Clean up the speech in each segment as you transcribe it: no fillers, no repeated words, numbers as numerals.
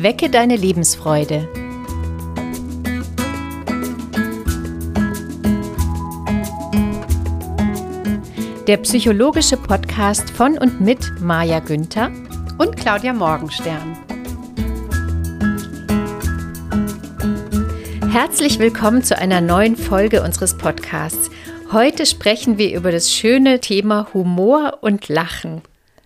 Wecke deine Lebensfreude. Der psychologische Podcast von und mit Maja Günther und Claudia Morgenstern. Herzlich willkommen zu einer neuen Folge unseres Podcasts. Heute sprechen wir über das schöne Thema Humor und Lachen.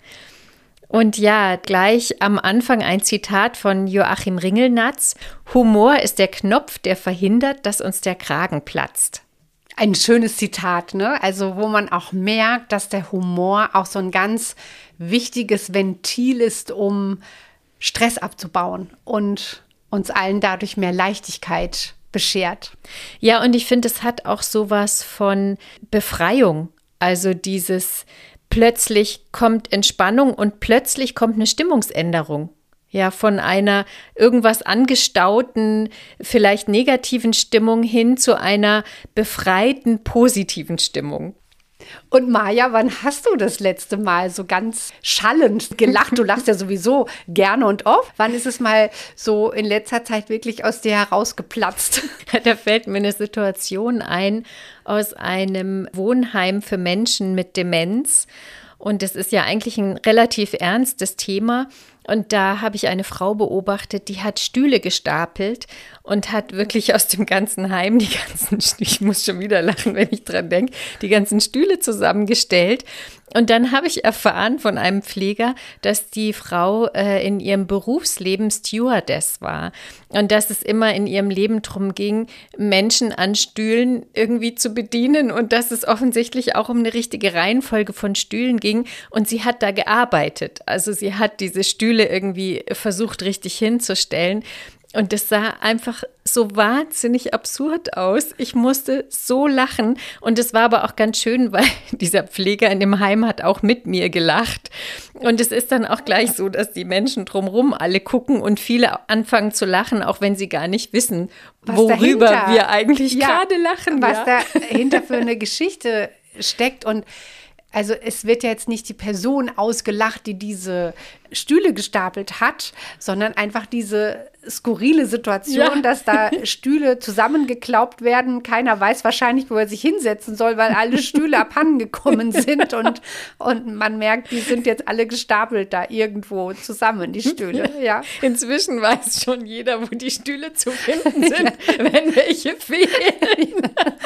Und ja, gleich am Anfang ein Zitat von Joachim Ringelnatz: Humor ist der Knopf, der verhindert, dass uns der Kragen platzt. Ein schönes Zitat, ne? Also wo man auch merkt, dass der Humor auch so ein ganz wichtiges Ventil ist, um Stress abzubauen und uns allen dadurch mehr Leichtigkeit beschert. Ja, und ich finde, es hat auch sowas von Befreiung. Also dieses plötzlich kommt Entspannung und plötzlich kommt eine Stimmungsänderung. Ja, von einer irgendwas angestauten, vielleicht negativen Stimmung hin zu einer befreiten, positiven Stimmung. Und Maja, wann hast du das letzte Mal so ganz schallend gelacht? Du lachst ja sowieso gerne und oft. Wann ist es mal so in letzter Zeit wirklich aus dir herausgeplatzt? Da fällt mir eine Situation ein aus einem Wohnheim für Menschen mit Demenz. Und das ist ja eigentlich ein relativ ernstes Thema. Und da habe ich eine Frau beobachtet, die hat Stühle gestapelt und hat wirklich aus dem ganzen Heim ich muss schon wieder lachen, wenn ich dran denke, die ganzen Stühle zusammengestellt. Und dann habe ich erfahren von einem Pfleger, dass die Frau in ihrem Berufsleben Stewardess war und dass es immer in ihrem Leben darum ging, Menschen an Stühlen irgendwie zu bedienen und dass es offensichtlich auch um eine richtige Reihenfolge von Stühlen ging und sie hat da gearbeitet. Also sie hat diese Stühle irgendwie versucht richtig hinzustellen. Und das sah einfach so wahnsinnig absurd aus. Ich musste so lachen. Und es war aber auch ganz schön, weil dieser Pfleger in dem Heim hat auch mit mir gelacht. Und es ist dann auch gleich so, dass die Menschen drumherum alle gucken und viele anfangen zu lachen, auch wenn sie gar nicht wissen, worüber wir eigentlich gerade lachen. Was dahinter für eine Geschichte steckt. Und also es wird ja jetzt nicht die Person ausgelacht, die diese Stühle gestapelt hat, sondern einfach diese skurrile Situation, dass da Stühle zusammengeklaubt werden. Keiner weiß wahrscheinlich, wo er sich hinsetzen soll, weil alle Stühle abhandengekommen sind und man merkt, die sind jetzt alle gestapelt da irgendwo zusammen, die Stühle. Ja. Inzwischen weiß schon jeder, wo die Stühle zu finden sind, wenn welche fehlen.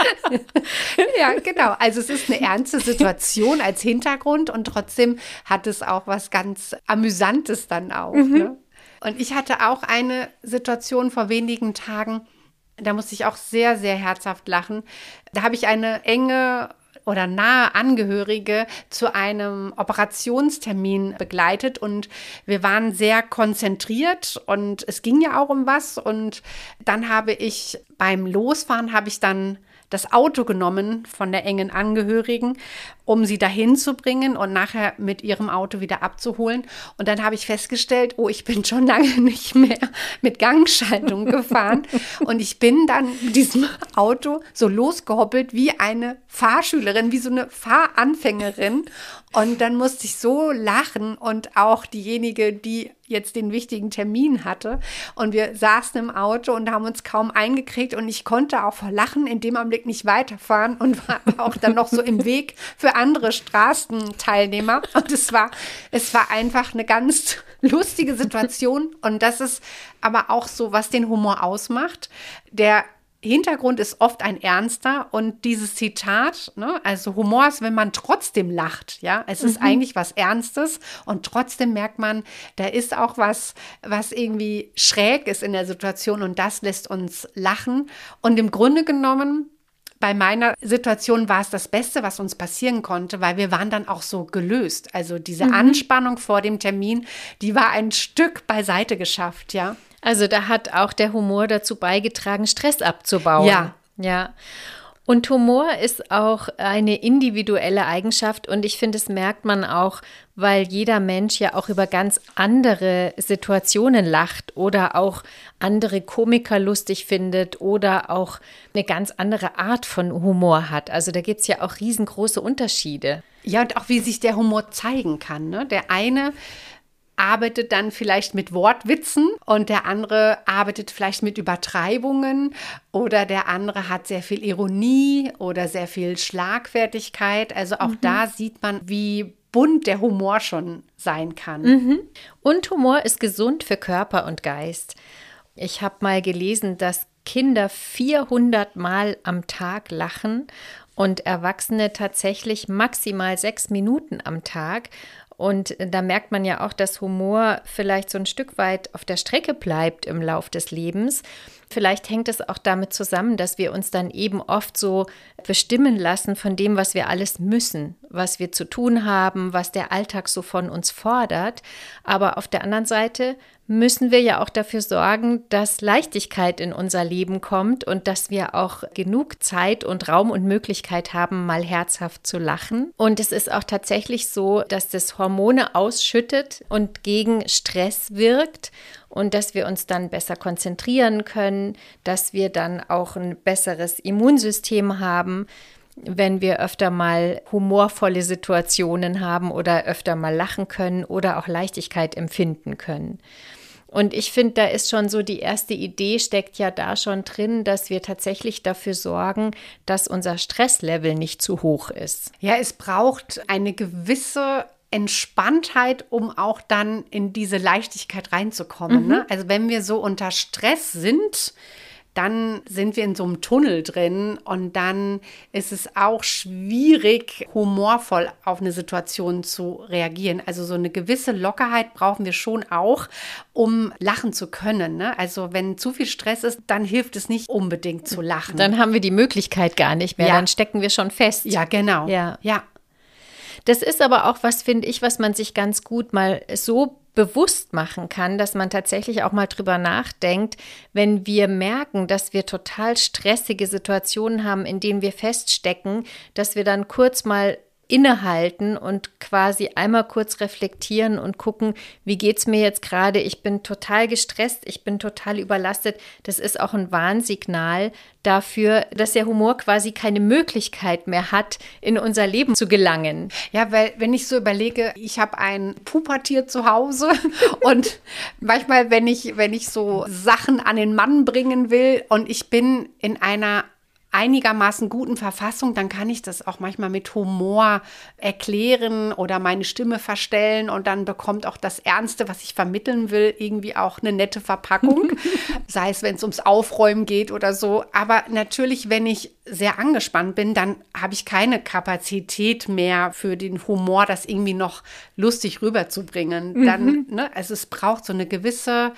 Ja, genau. Also es ist eine ernste Situation als Hintergrund und trotzdem hat es auch was ganz Amüsantes dann auch. Ne? Und ich hatte auch eine Situation vor wenigen Tagen, da musste ich auch sehr, sehr herzhaft lachen. Da habe ich eine enge oder nahe Angehörige zu einem Operationstermin begleitet und wir waren sehr konzentriert und es ging ja auch um was. Und dann habe ich beim Losfahren dann das Auto genommen von der engen Angehörigen, um sie dahin zu bringen und nachher mit ihrem Auto wieder abzuholen. Und dann habe ich festgestellt, ich bin schon lange nicht mehr mit Gangschaltung gefahren. Und ich bin dann mit diesem Auto so losgehoppelt wie eine Fahrschülerin, wie so eine Fahranfängerin. Und dann musste ich so lachen und auch diejenige, die jetzt den wichtigen Termin hatte. Und wir saßen im Auto und haben uns kaum eingekriegt und ich konnte auch vor Lachen in dem Augenblick nicht weiterfahren und war auch dann noch so im Weg für andere Straßenteilnehmer. Und es war einfach eine ganz lustige Situation und das ist aber auch so, was den Humor ausmacht. Der Hintergrund ist oft ein ernster und dieses Zitat, ne, also Humor ist, wenn man trotzdem lacht, ja, es ist eigentlich was Ernstes und trotzdem merkt man, da ist auch was irgendwie schräg ist in der Situation und das lässt uns lachen und im Grunde genommen bei meiner Situation war es das Beste, was uns passieren konnte, weil wir waren dann auch so gelöst, also diese Anspannung vor dem Termin, die war ein Stück beiseite geschafft, ja. Also da hat auch der Humor dazu beigetragen, Stress abzubauen. Ja. Und Humor ist auch eine individuelle Eigenschaft und ich finde, das merkt man auch, weil jeder Mensch ja auch über ganz andere Situationen lacht oder auch andere Komiker lustig findet oder auch eine ganz andere Art von Humor hat. Also da gibt es ja auch riesengroße Unterschiede. Ja, und auch wie sich der Humor zeigen kann, ne? Der eine arbeitet dann vielleicht mit Wortwitzen und der andere arbeitet vielleicht mit Übertreibungen oder der andere hat sehr viel Ironie oder sehr viel Schlagfertigkeit. Also auch da sieht man, wie bunt der Humor schon sein kann. Und Humor ist gesund für Körper und Geist. Ich habe mal gelesen, dass Kinder 400 Mal am Tag lachen und Erwachsene tatsächlich maximal 6 Minuten am Tag. Und da merkt man ja auch, dass Humor vielleicht so ein Stück weit auf der Strecke bleibt im Lauf des Lebens. Vielleicht hängt es auch damit zusammen, dass wir uns dann eben oft so bestimmen lassen von dem, was wir alles müssen, was wir zu tun haben, was der Alltag so von uns fordert. Aber auf der anderen Seite müssen wir ja auch dafür sorgen, dass Leichtigkeit in unser Leben kommt und dass wir auch genug Zeit und Raum und Möglichkeit haben, mal herzhaft zu lachen. Und es ist auch tatsächlich so, dass das Hormone ausschüttet und gegen Stress wirkt und dass wir uns dann besser konzentrieren können, dass wir dann auch ein besseres Immunsystem haben, wenn wir öfter mal humorvolle Situationen haben oder öfter mal lachen können oder auch Leichtigkeit empfinden können. Und ich finde, da ist schon so die erste Idee, steckt ja da schon drin, dass wir tatsächlich dafür sorgen, dass unser Stresslevel nicht zu hoch ist. Ja, es braucht eine gewisse Entspanntheit, um auch dann in diese Leichtigkeit reinzukommen. Ne? Also wenn wir so unter Stress sind, dann sind wir in so einem Tunnel drin und dann ist es auch schwierig, humorvoll auf eine Situation zu reagieren. Also so eine gewisse Lockerheit brauchen wir schon auch, um lachen zu können. Ne? Also wenn zu viel Stress ist, dann hilft es nicht unbedingt zu lachen. Dann haben wir die Möglichkeit gar nicht mehr, Ja. Dann stecken wir schon fest. Ja, genau. Ja. Ja. Das ist aber auch was, finde ich, was man sich ganz gut mal so bewusst machen kann, dass man tatsächlich auch mal drüber nachdenkt, wenn wir merken, dass wir total stressige Situationen haben, in denen wir feststecken, dass wir dann kurz mal innehalten und quasi einmal kurz reflektieren und gucken, wie geht's mir jetzt gerade? Ich bin total gestresst, ich bin total überlastet. Das ist auch ein Warnsignal dafür, dass der Humor quasi keine Möglichkeit mehr hat, in unser Leben zu gelangen. Ja, weil wenn ich so überlege, ich habe ein Pubertier zu Hause und manchmal, wenn ich so Sachen an den Mann bringen will und ich bin in einer einigermaßen guten Verfassung, dann kann ich das auch manchmal mit Humor erklären oder meine Stimme verstellen und dann bekommt auch das Ernste, was ich vermitteln will, irgendwie auch eine nette Verpackung, sei es, wenn es ums Aufräumen geht oder so. Aber natürlich, wenn ich sehr angespannt bin, dann habe ich keine Kapazität mehr für den Humor, das irgendwie noch lustig rüberzubringen. Dann, also es braucht so eine gewisse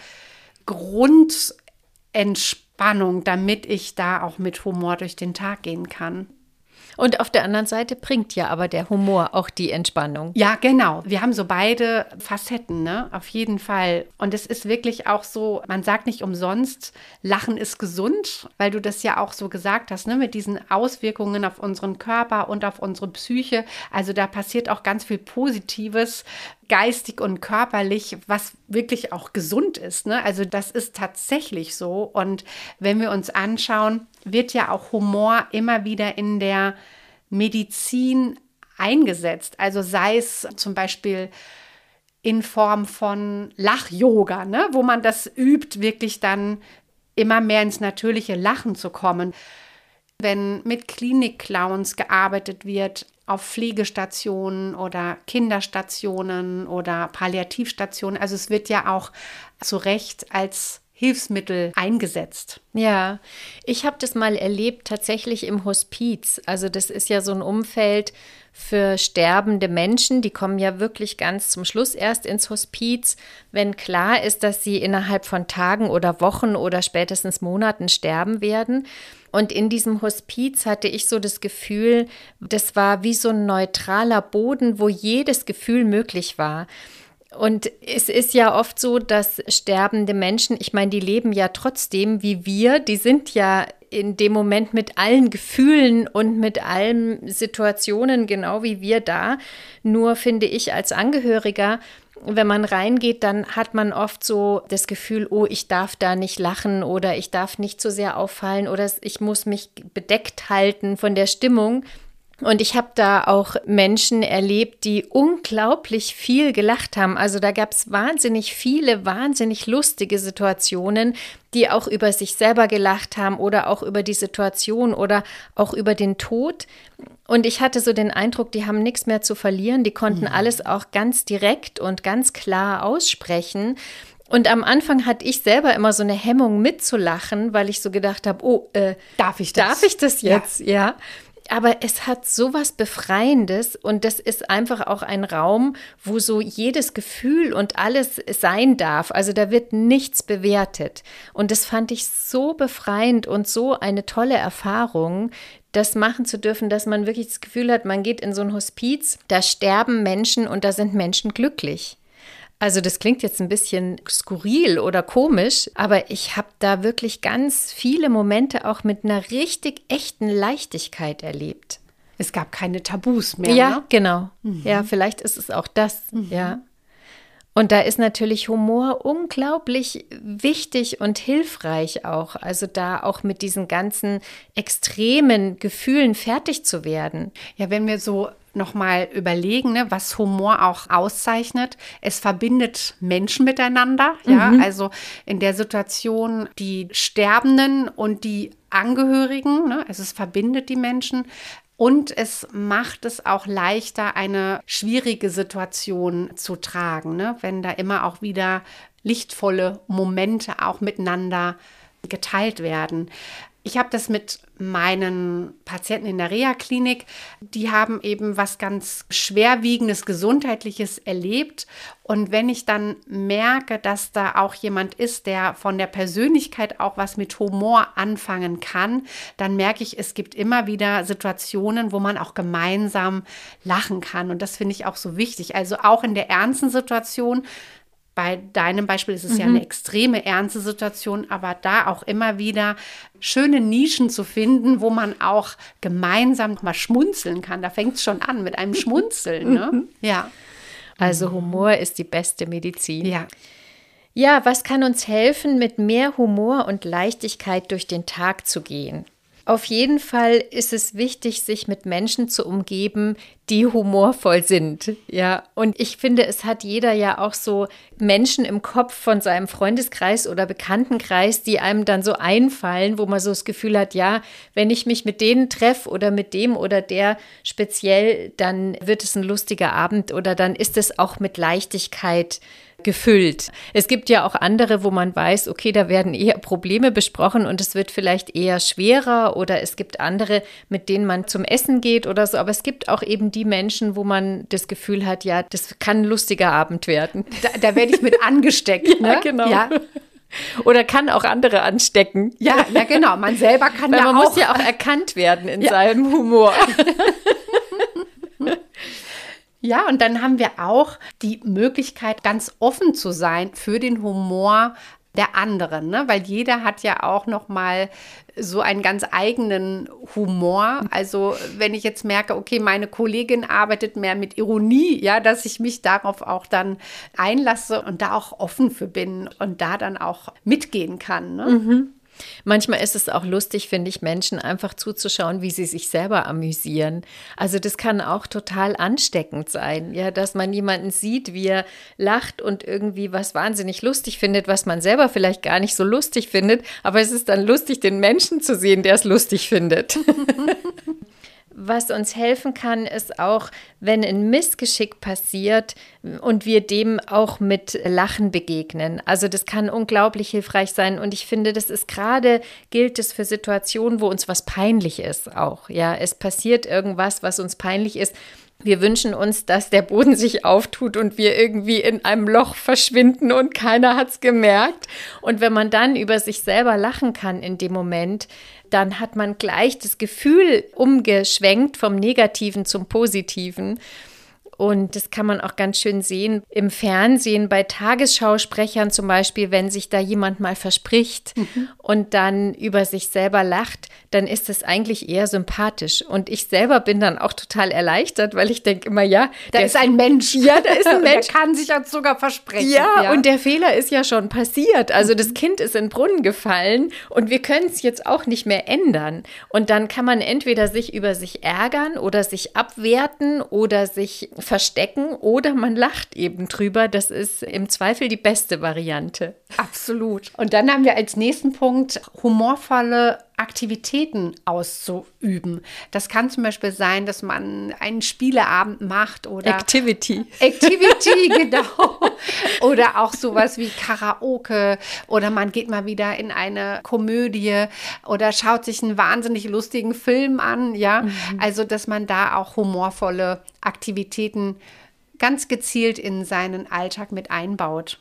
Grundentspannung, damit ich da auch mit Humor durch den Tag gehen kann. Und auf der anderen Seite bringt ja aber der Humor auch die Entspannung. Ja, genau. Wir haben so beide Facetten, ne? Auf jeden Fall. Und es ist wirklich auch so, man sagt nicht umsonst, Lachen ist gesund, weil du das ja auch so gesagt hast, ne? Mit diesen Auswirkungen auf unseren Körper und auf unsere Psyche. Also da passiert auch ganz viel Positives, geistig und körperlich, was wirklich auch gesund ist, ne? Also das ist tatsächlich so. Und wenn wir uns anschauen, wird ja auch Humor immer wieder in der Medizin eingesetzt. Also sei es zum Beispiel in Form von Lach-Yoga, ne? Wo man das übt, wirklich dann immer mehr ins natürliche Lachen zu kommen. Wenn mit Klinik-Clowns gearbeitet wird, auf Pflegestationen oder Kinderstationen oder Palliativstationen. Also es wird ja auch zu Recht als Hilfsmittel eingesetzt. Ja, ich habe das mal erlebt, tatsächlich im Hospiz. Also das ist ja so ein Umfeld für sterbende Menschen, die kommen ja wirklich ganz zum Schluss erst ins Hospiz, wenn klar ist, dass sie innerhalb von Tagen oder Wochen oder spätestens Monaten sterben werden. Und in diesem Hospiz hatte ich so das Gefühl, das war wie so ein neutraler Boden, wo jedes Gefühl möglich war. Und es ist ja oft so, dass sterbende Menschen, ich meine, die leben ja trotzdem wie wir, die sind ja in dem Moment mit allen Gefühlen und mit allen Situationen genau wie wir da. Nur finde ich als Angehöriger, wenn man reingeht, dann hat man oft so das Gefühl, oh, ich darf da nicht lachen oder ich darf nicht so sehr auffallen oder ich muss mich bedeckt halten von der Stimmung. Und ich habe da auch Menschen erlebt, die unglaublich viel gelacht haben. Also da gab es wahnsinnig viele, wahnsinnig lustige Situationen, die auch über sich selber gelacht haben oder auch über die Situation oder auch über den Tod. Und ich hatte so den Eindruck, die haben nichts mehr zu verlieren. Die konnten alles auch ganz direkt und ganz klar aussprechen. Und am Anfang hatte ich selber immer so eine Hemmung mitzulachen, weil ich so gedacht habe, darf ich das? Darf ich das jetzt? Ja. Aber es hat so was Befreiendes und das ist einfach auch ein Raum, wo so jedes Gefühl und alles sein darf. Also da wird nichts bewertet. Und das fand ich so befreiend und so eine tolle Erfahrung, das machen zu dürfen, dass man wirklich das Gefühl hat, man geht in so ein Hospiz, da sterben Menschen und da sind Menschen glücklich. Also das klingt jetzt ein bisschen skurril oder komisch, aber ich habe da wirklich ganz viele Momente auch mit einer richtig echten Leichtigkeit erlebt. Es gab keine Tabus mehr. Ja, ne? Genau. Ja, vielleicht ist es auch das. Ja. Und da ist natürlich Humor unglaublich wichtig und hilfreich auch. Also da auch mit diesen ganzen extremen Gefühlen fertig zu werden. Ja, wenn wir so nochmal überlegen, ne, was Humor auch auszeichnet. Es verbindet Menschen miteinander. Ja, also in der Situation die Sterbenden und die Angehörigen. Ne, also es verbindet die Menschen. Und es macht es auch leichter, eine schwierige Situation zu tragen, ne? Wenn da immer auch wieder lichtvolle Momente auch miteinander geteilt werden. Ich habe das mit meinen Patienten in der Reha-Klinik, die haben eben was ganz Schwerwiegendes, Gesundheitliches erlebt. Und wenn ich dann merke, dass da auch jemand ist, der von der Persönlichkeit auch was mit Humor anfangen kann, dann merke ich, es gibt immer wieder Situationen, wo man auch gemeinsam lachen kann. Und das finde ich auch so wichtig. Also auch in der ernsten Situation. Bei deinem Beispiel ist es ja eine extreme ernste Situation, aber da auch immer wieder schöne Nischen zu finden, wo man auch gemeinsam mal schmunzeln kann. Da fängt es schon an mit einem Schmunzeln. Ne? Ja. Also Humor ist die beste Medizin. Ja. Ja, was kann uns helfen, mit mehr Humor und Leichtigkeit durch den Tag zu gehen? Auf jeden Fall ist es wichtig, sich mit Menschen zu umgeben, die humorvoll sind. Ja, und ich finde, es hat jeder ja auch so Menschen im Kopf von seinem Freundeskreis oder Bekanntenkreis, die einem dann so einfallen, wo man so das Gefühl hat, ja, wenn ich mich mit denen treffe oder mit dem oder der speziell, dann wird es ein lustiger Abend oder dann ist es auch mit Leichtigkeit gefüllt. Es gibt ja auch andere, wo man weiß, okay, da werden eher Probleme besprochen und es wird vielleicht eher schwerer oder es gibt andere, mit denen man zum Essen geht oder so, aber es gibt auch eben die Menschen, wo man das Gefühl hat, ja, das kann ein lustiger Abend werden. Da werde ich mit angesteckt. Ne? Ja, genau. Ja. Oder kann auch andere anstecken. Ja, genau. Man selber kann Weil ja man auch. muss ja auch erkannt werden in seinem Humor. Ja, und dann haben wir auch die Möglichkeit, ganz offen zu sein für den Humor der anderen, ne? Weil jeder hat ja auch noch mal so einen ganz eigenen Humor. Also wenn ich jetzt merke, okay, meine Kollegin arbeitet mehr mit Ironie, ja, dass ich mich darauf auch dann einlasse und da auch offen für bin und da dann auch mitgehen kann. Ne? Manchmal ist es auch lustig, finde ich, Menschen einfach zuzuschauen, wie sie sich selber amüsieren. Also das kann auch total ansteckend sein, ja, dass man jemanden sieht, wie er lacht und irgendwie was wahnsinnig lustig findet, was man selber vielleicht gar nicht so lustig findet, aber es ist dann lustig, den Menschen zu sehen, der es lustig findet. Was uns helfen kann, ist auch, wenn ein Missgeschick passiert und wir dem auch mit Lachen begegnen. Also das kann unglaublich hilfreich sein und ich finde, das ist gerade, gilt es für Situationen, wo uns was peinlich ist auch. Ja, es passiert irgendwas, was uns peinlich ist. Wir wünschen uns, dass der Boden sich auftut und wir irgendwie in einem Loch verschwinden und keiner hat's gemerkt. Und wenn man dann über sich selber lachen kann in dem Moment, dann hat man gleich das Gefühl umgeschwenkt vom Negativen zum Positiven. Und das kann man auch ganz schön sehen im Fernsehen bei Tagesschausprechern zum Beispiel, wenn sich da jemand mal verspricht und dann über sich selber lacht, dann ist das eigentlich eher sympathisch. Und ich selber bin dann auch total erleichtert, weil ich denke immer, ja, da ist ein Mensch. Ja, da ist ein Mensch. Der kann sich jetzt sogar versprechen. Ja, und der Fehler ist ja schon passiert. Also das Kind ist in den Brunnen gefallen und wir können es jetzt auch nicht mehr ändern. Und dann kann man entweder sich über sich ärgern oder sich abwerten oder sich verstecken oder man lacht eben drüber. Das ist im Zweifel die beste Variante. Absolut. Und dann haben wir als nächsten Punkt humorvolle Aktivitäten auszuüben. Das kann zum Beispiel sein, dass man einen Spieleabend macht oder Activity, genau. Oder auch sowas wie Karaoke oder man geht mal wieder in eine Komödie oder schaut sich einen wahnsinnig lustigen Film an, ja. Also, dass man da auch humorvolle Aktivitäten ganz gezielt in seinen Alltag mit einbaut.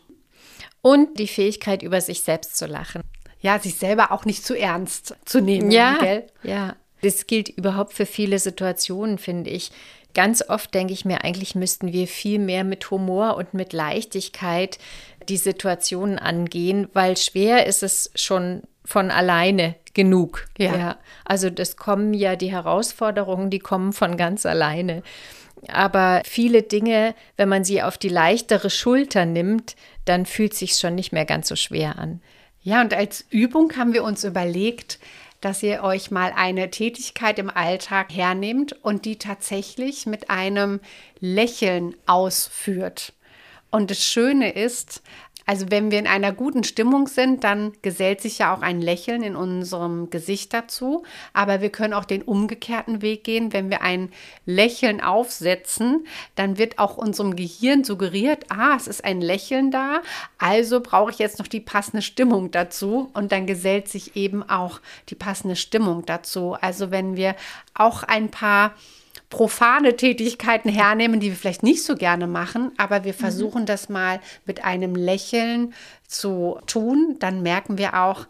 Und die Fähigkeit, über sich selbst zu lachen. Ja, sich selber auch nicht zu ernst zu nehmen. Ja, gell? ja. Das gilt überhaupt für viele Situationen, finde ich. Ganz oft denke ich mir, eigentlich müssten wir viel mehr mit Humor und mit Leichtigkeit die Situationen angehen, weil schwer ist es schon von alleine genug. Ja. Also die Herausforderungen, die kommen von ganz alleine. Aber viele Dinge, wenn man sie auf die leichtere Schulter nimmt, dann fühlt es sich schon nicht mehr ganz so schwer an. Ja, und als Übung haben wir uns überlegt, dass ihr euch mal eine Tätigkeit im Alltag hernehmt und die tatsächlich mit einem Lächeln ausführt. Und das Schöne ist, also wenn wir in einer guten Stimmung sind, dann gesellt sich ja auch ein Lächeln in unserem Gesicht dazu. Aber wir können auch den umgekehrten Weg gehen. Wenn wir ein Lächeln aufsetzen, dann wird auch unserem Gehirn suggeriert, es ist ein Lächeln da, also brauche ich jetzt noch die passende Stimmung dazu. Und dann gesellt sich eben auch die passende Stimmung dazu. Also wenn wir auch ein paar profane Tätigkeiten hernehmen, die wir vielleicht nicht so gerne machen, aber wir versuchen das mal mit einem Lächeln zu tun, dann merken wir auch,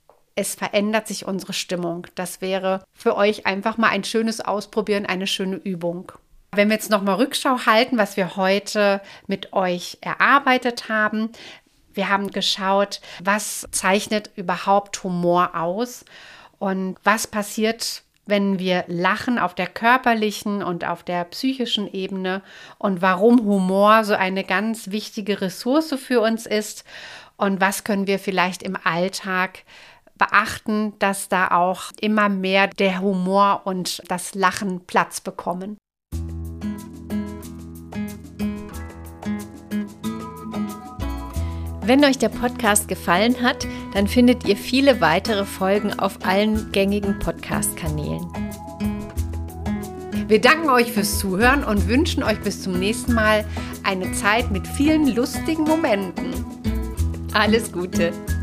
es verändert sich unsere Stimmung. Das wäre für euch einfach mal ein schönes Ausprobieren, eine schöne Übung. Wenn wir jetzt nochmal Rückschau halten, was wir heute mit euch erarbeitet haben, wir haben geschaut, was zeichnet überhaupt Humor aus und was passiert, wenn wir lachen auf der körperlichen und auf der psychischen Ebene und warum Humor so eine ganz wichtige Ressource für uns ist und was können wir vielleicht im Alltag beachten, dass da auch immer mehr der Humor und das Lachen Platz bekommen. Wenn euch der Podcast gefallen hat, dann findet ihr viele weitere Folgen auf allen gängigen Podcast-Kanälen. Wir danken euch fürs Zuhören und wünschen euch bis zum nächsten Mal eine Zeit mit vielen lustigen Momenten. Alles Gute!